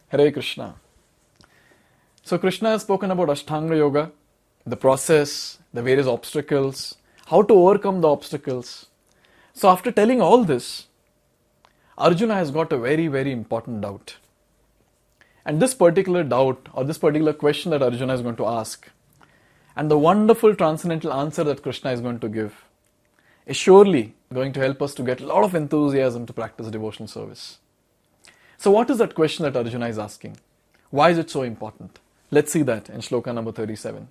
Hare Krishna. So Krishna has spoken about Ashtanga Yoga, the process, the various obstacles, how to overcome the obstacles. So after telling all this, Arjuna has got a very, very important doubt. And this particular doubt or this particular question that Arjuna is going to ask, and the wonderful transcendental answer that Krishna is going to give, is surely going to help us to get a lot of enthusiasm to practice devotional service. So what is that question that Arjuna is asking? Why is it so important? Let's see that in shloka number 37.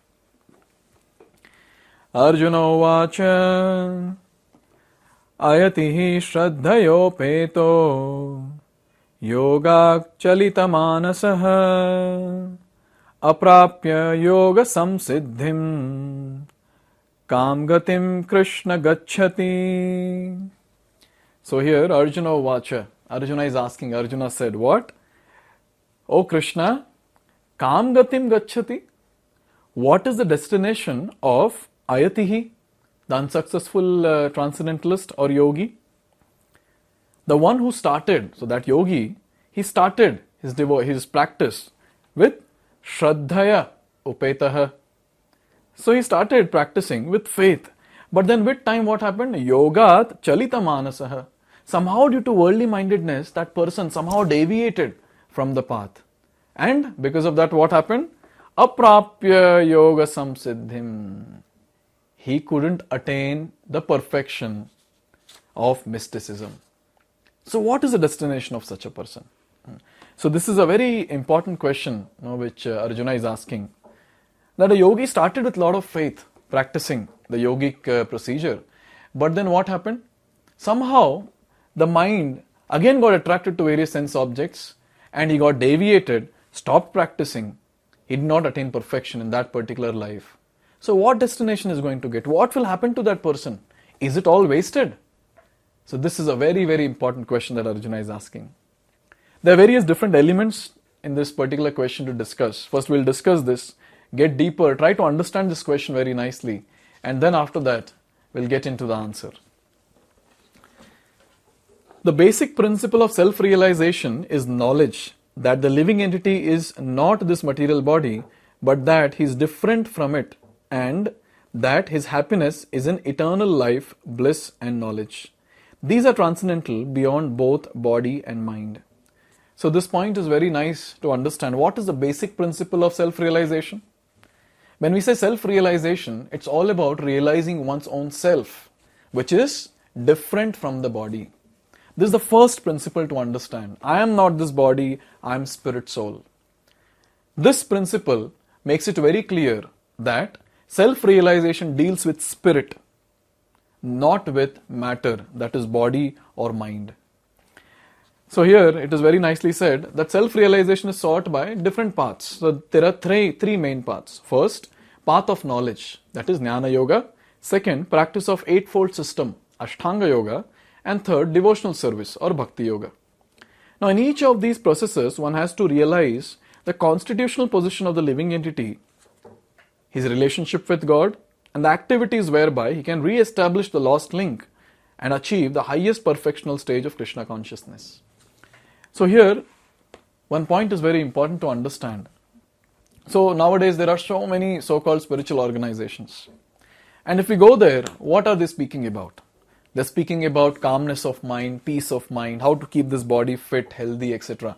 Arjuna vacha ayatihi shraddhayopeto yoga chalita manasaha aprapya yoga samsiddhim kam gatim Krishna gacchati. So here Arjuna vacha, Arjuna is asking, Arjuna said, what? O Krishna, kam gatim gacchati? What is the destination of ayatihi, the unsuccessful transcendentalist or yogi? The one who started, so that yogi, he started his practice with shraddhaya upetaha. So he started practicing with faith. But then with time what happened? Yogat chalita manasaha. Somehow due to worldly mindedness, that person somehow deviated from the path. And because of that what happened? Aprapya yoga samsiddhim. He couldn't attain the perfection of mysticism. So what is the destination of such a person? So this is a very important question, which Arjuna is asking. That a yogi started with a lot of faith, practicing the yogic procedure. But then what happened? Somehow the mind again got attracted to various sense objects and he got deviated, stopped practicing. He did not attain perfection in that particular life. So what destination is going to get? What will happen to that person? Is it all wasted? So this is a very, very important question that Arjuna is asking. There are various different elements in this particular question to discuss. First we'll discuss this, get deeper, try to understand this question very nicely, and then after that we'll get into the answer. The basic principle of self-realization is knowledge that the living entity is not this material body, but that he is different from it, and that his happiness is in eternal life, bliss and knowledge. These are transcendental beyond both body and mind. So this point is very nice to understand. What is the basic principle of self-realization? When we say self-realization, it's all about realizing one's own self, which is different from the body. This is the first principle to understand. I am not this body, I am spirit soul. This principle makes it very clear that self-realization deals with spirit, not with matter, that is body or mind. So here it is very nicely said that self-realization is sought by different paths. So there are three main paths. First, path of knowledge, that is Jnana Yoga. Second, practice of eightfold system, Ashtanga Yoga. And third, devotional service or Bhakti Yoga. Now in each of these processes, one has to realize the constitutional position of the living entity, his relationship with God, and the activities whereby he can re-establish the lost link and achieve the highest perfectional stage of Krishna consciousness. So here, one point is very important to understand. So nowadays there are so many so-called spiritual organizations. And if we go there, what are they speaking about? They're speaking about calmness of mind, peace of mind, how to keep this body fit, healthy, etc.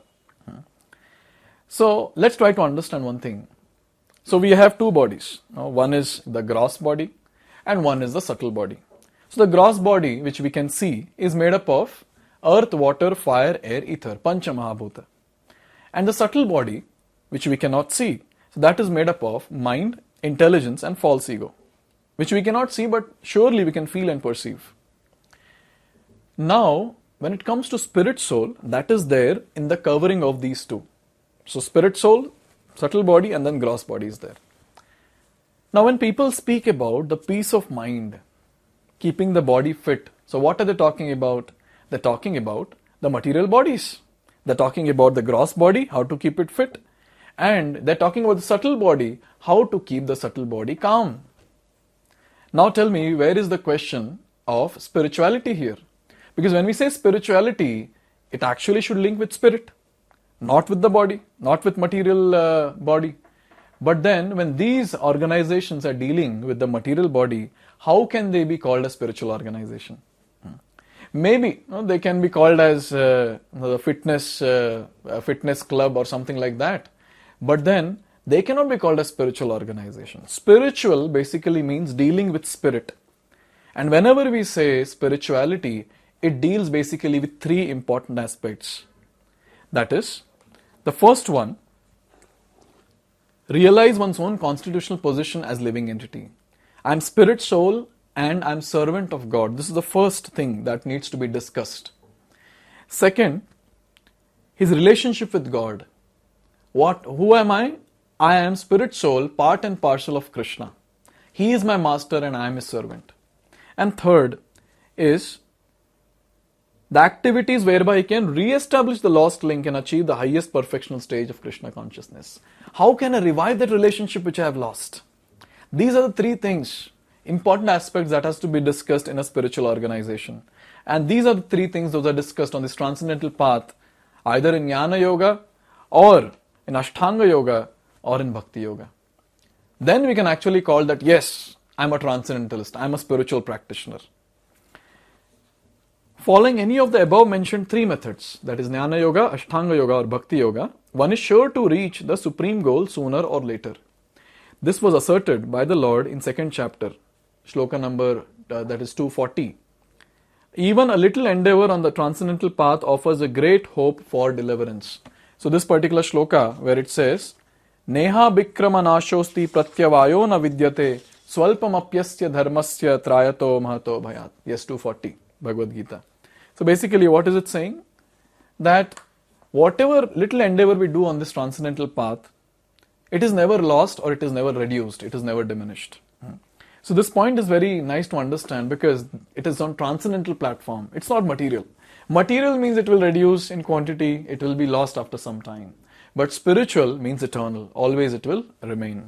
So let's try to understand one thing. So we have two bodies. One is the gross body and one is the subtle body. So the gross body, which we can see, is made up of earth, water, fire, air, ether, Pancha Mahabhuta. And the subtle body, which we cannot see, so that is made up of mind, intelligence and false ego, which we cannot see but surely we can feel and perceive. Now, when it comes to spirit soul, that is there in the covering of these two. So spirit soul, subtle body and then gross body is there. Now when people speak about the peace of mind, keeping the body fit, so what are they talking about? They're talking about the material bodies. They're talking about the gross body, how to keep it fit. And they're talking about the subtle body, how to keep the subtle body calm. Now tell me, where is the question of spirituality here? Because when we say spirituality, it actually should link with spirit. not with the body, not with material body. But then when these organizations are dealing with the material body, how can they be called a spiritual organization? Maybe they can be called as the fitness club or something like that. But then they cannot be called a spiritual organization. Spiritual basically means dealing with spirit. And whenever we say spirituality, it deals basically with three important aspects. That is, the first one, realize one's own constitutional position as living entity. I'm spirit, soul, and I'm servant of God. This is the first thing that needs to be discussed. Second, his relationship with God. Who am I? I am spirit, soul, part and parcel of Krishna. He is my master and I am his servant. And third is the activities whereby he can re-establish the lost link and achieve the highest perfectional stage of Krishna consciousness. How can I revive that relationship which I have lost? These are the three things, important aspects that has to be discussed in a spiritual organization. And these are the three things those are discussed on this transcendental path, either in Jnana Yoga or in Ashtanga Yoga or in Bhakti Yoga. Then we can actually call that, yes, I'm a transcendentalist, I'm a spiritual practitioner. Following any of the above mentioned three methods, that is Jnana Yoga, Ashtanga Yoga or Bhakti Yoga, one is sure to reach the supreme goal sooner or later. This was asserted by the Lord in second chapter, shloka number that is 240. Even a little endeavor on the transcendental path offers a great hope for deliverance. So this particular shloka where it says, Neha bikrama nashosti pratyavayo na vidyate swalpam apyasya dharmasya trayato mahato bhayat. Yes, 240, Bhagavad Gita. So basically what is it saying? That whatever little endeavor we do on this transcendental path, it is never lost or it is never reduced, it is never diminished. So this point is very nice to understand because it is on transcendental platform. It's not material. Material means it will reduce in quantity, it will be lost after some time. But spiritual means eternal, always it will remain.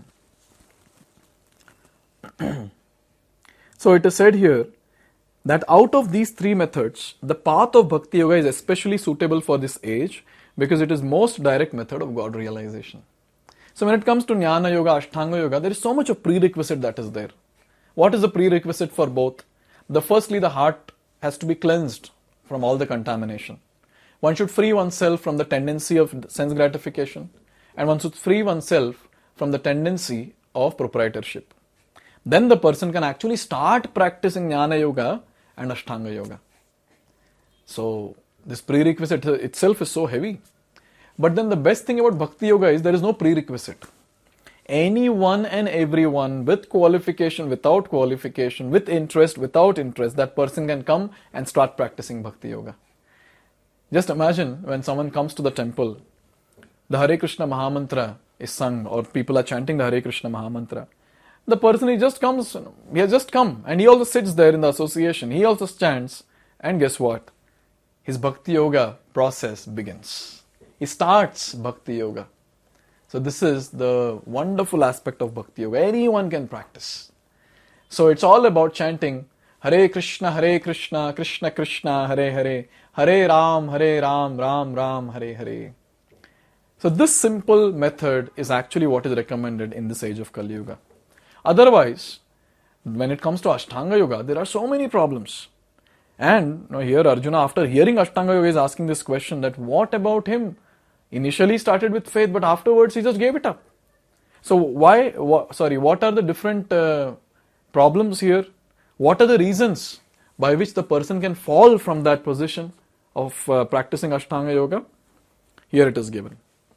So it is said here that out of these three methods, the path of Bhakti Yoga is especially suitable for this age because it is most direct method of God realization. So when it comes to Jnana Yoga, Ashtanga Yoga, there is so much of prerequisite that is there. What is the prerequisite for both? Firstly, the heart has to be cleansed from all the contamination. One should free oneself from the tendency of sense gratification and one should free oneself from the tendency of proprietorship. Then the person can actually start practicing Jnana Yoga and Ashtanga Yoga. So this prerequisite itself is so heavy. But then the best thing about Bhakti Yoga is there is no prerequisite. Anyone and everyone with qualification, without qualification, with interest, without interest, that person can come and start practicing Bhakti Yoga. Just imagine when someone comes to the temple, the Hare Krishna Mahamantra is sung or people are chanting the Hare Krishna Mahamantra. The person, he just has just come and he also sits there in the association. He also chants and guess what? His Bhakti Yoga process begins. He starts Bhakti Yoga. So this is the wonderful aspect of Bhakti Yoga. Anyone can practice. So it's all about chanting Hare Krishna, Krishna Krishna, Hare Hare, Hare Ram, Ram Ram, Hare Hare. So this simple method is actually what is recommended in this age of Kali Yuga. Otherwise, when it comes to Ashtanga Yoga, there are so many problems. And here Arjuna, after hearing Ashtanga Yoga, is asking this question that what about him? Initially started with faith, but afterwards he just gave it up. So what are the different problems here? What are the reasons by which the person can fall from that position of practicing Ashtanga Yoga? Here it is given.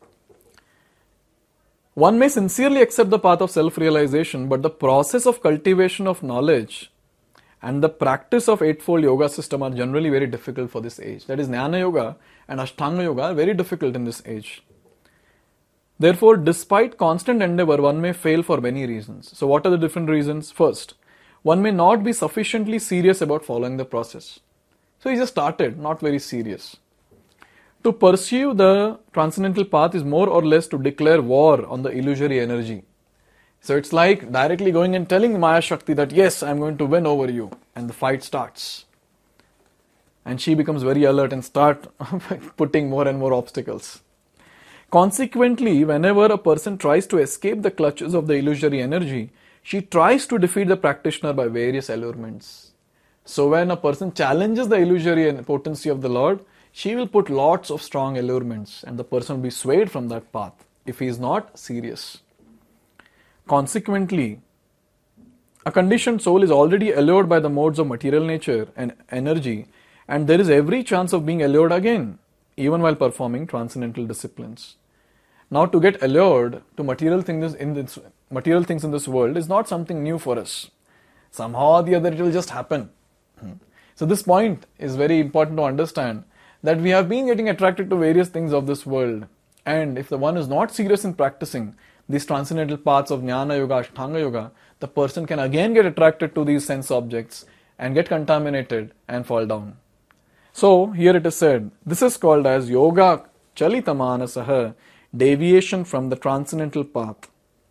One may sincerely accept the path of self-realization, but the process of cultivation of knowledge and the practice of eightfold yoga system are generally very difficult for this age. That is, Jnana Yoga and Ashtanga Yoga are very difficult in this age. Therefore, despite constant endeavor, one may fail for many reasons. So what are the different reasons? First, one may not be sufficiently serious about following the process. So he just started, not very serious. To pursue the transcendental path is more or less to declare war on the illusory energy. So it's like directly going and telling Maya Shakti that yes, I'm going to win over you. And the fight starts. And she becomes very alert and start putting more and more obstacles. Consequently, whenever a person tries to escape the clutches of the illusory energy, she tries to defeat the practitioner by various allurements. So when a person challenges the illusory potency of the Lord, she will put lots of strong allurements and the person will be swayed from that path if he is not serious. Consequently, a conditioned soul is already allured by the modes of material nature and energy, and there is every chance of being allured again, even while performing transcendental disciplines. Now, to get allured to material things in this world is not something new for us. Somehow or the other, it will just happen. So this point is very important to understand, that we have been getting attracted to various things of this world, and if the one is not serious in practicing these transcendental paths of Jnana Yoga, Ashtanga Yoga, the person can again get attracted to these sense objects and get contaminated and fall down. So here it is said, this is called as Yoga Chalitamanasaha, deviation from the transcendental path.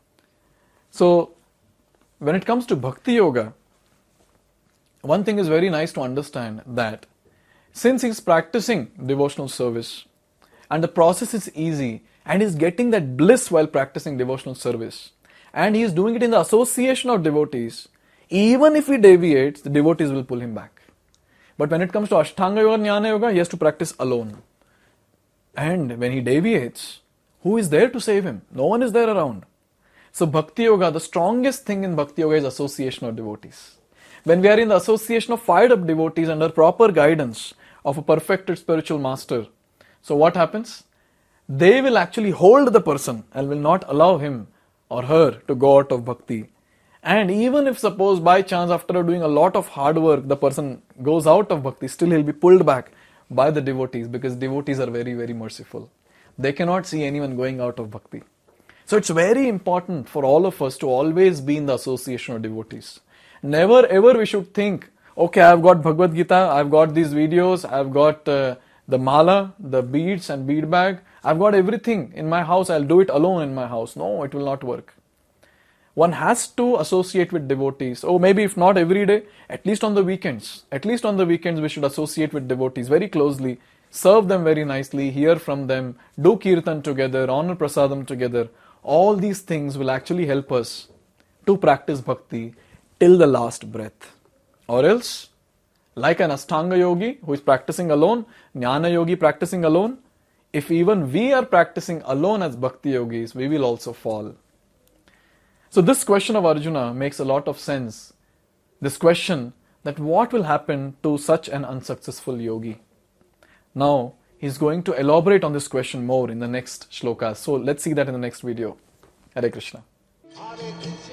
So when it comes to Bhakti Yoga, one thing is very nice to understand, that since he is practicing devotional service and the process is easy and he is getting that bliss while practicing devotional service, and he is doing it in the association of devotees, even if he deviates, the devotees will pull him back. But when it comes to Ashtanga Yoga, Jnana Yoga, he has to practice alone. And when he deviates, who is there to save him? No one is there around. So Bhakti Yoga, the strongest thing in Bhakti Yoga is association of devotees. When we are in the association of fired up devotees under proper guidance of a perfected spiritual master, so what happens? They will actually hold the person and will not allow him or her to go out of bhakti. And even if suppose by chance after doing a lot of hard work the person goes out of bhakti, still he'll be pulled back by the devotees, because devotees are very, very merciful. They cannot see anyone going out of bhakti. So it's very important for all of us to always be in the association of devotees. Never ever we should think, okay, I've got Bhagavad Gita, I've got these videos, I've got the mala, the beads and bead bag, I've got everything in my house, I'll do it alone in my house. No, it will not work. One has to associate with devotees. Oh, maybe if not every day, at least on the weekends. At least on the weekends we should associate with devotees very closely, serve them very nicely, hear from them, do kirtan together, honor prasadam together. All these things will actually help us to practice bhakti till the last breath. Or else, like an Ashtanga yogi who is practicing alone, Jnana yogi practicing alone, if even we are practicing alone as bhakti yogis, we will also fall. So this question of Arjuna makes a lot of sense. This question that what will happen to such an unsuccessful yogi? Now, he's going to elaborate on this question more in the next shlokas. So let's see that in the next video. Hare Krishna.